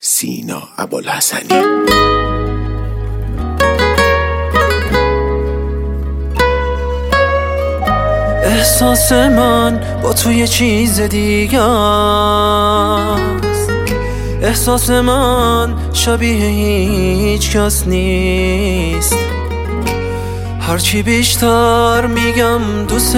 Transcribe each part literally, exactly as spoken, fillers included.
سینا ابوالحسنی. احساس من با تو یه چیز دیگه است. احساس من شبیه هیچ کس نیست. هرچی بیشتر میگم دوست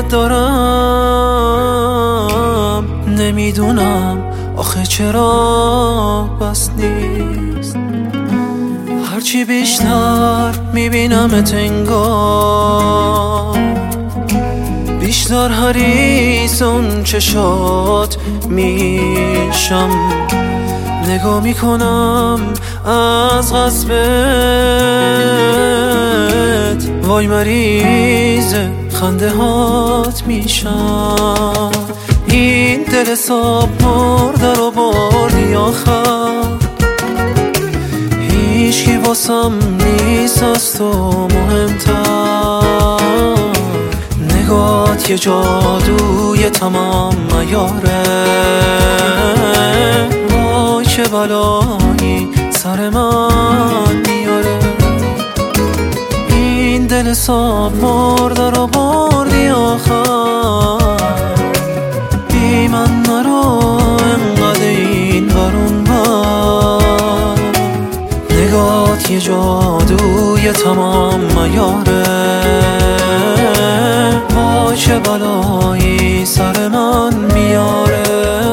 دارم، نمیدونم آخه چرا بس نیست. هرچی بیشتر میبینمت انگار بیشتر حریص اون چشات میشم. نگاه میکنم از قصبت، وای مریض خنده هات میشم. این دل صاحب مرده رو بردی آخر، هیچکی واسم نیست از تو مهمتر. نگات یه جادوی تمام عیاره، وای چه بلایی سر من میاره. این دل صاحب مرده رو بردی آخر، بی من نرو انقدر این برون بر. نگات یه جادوی تمام عیاره، وای چه بلایی سر من میاره.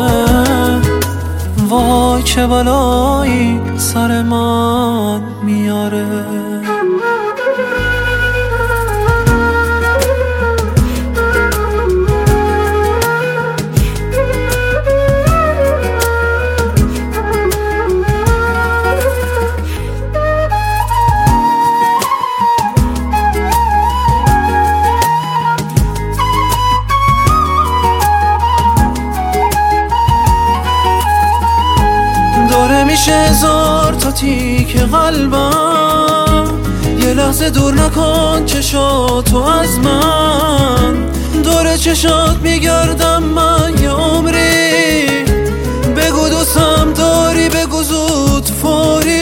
وای چه بلایی سر من میاره. داره میشه هزار تا تیک قلبم، یه لحظه دور نکن چشاتو از من. داره چشات میگردم من یه عمری، بگو دوستم داری بگو زود فوری.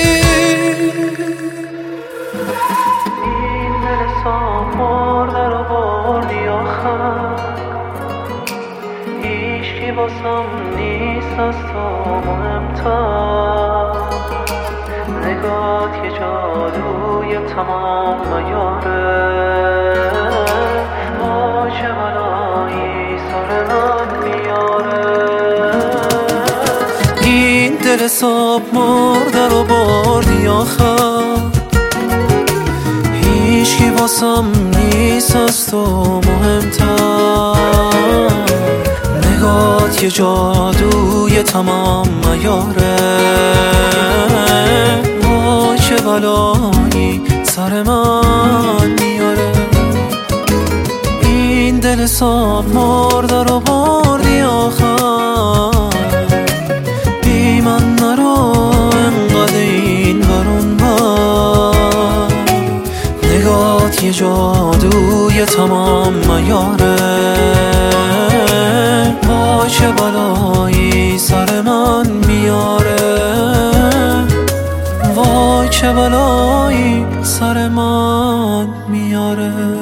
این دل صاحب مرده رو بردی آخر، هیچکی واسم نیست از تو مهمتر. نگات یه جادوی تمام عیاره، وای چه بلایی سر من میاره. این دل صاحب مرده رو بردی آخر، هیچکی واسم نیست از تو مهمتر. نگات یه جادوی تمام عیاره، وای چه بلایی سر من میاره. این دل صاحب مرده رو بردی آخر، بی من نرو انقدر این برون بر. نگات یه جادوی تمام عیاره، وای چه بلایی سر من میاره. وای چه بلایی سر من میاره.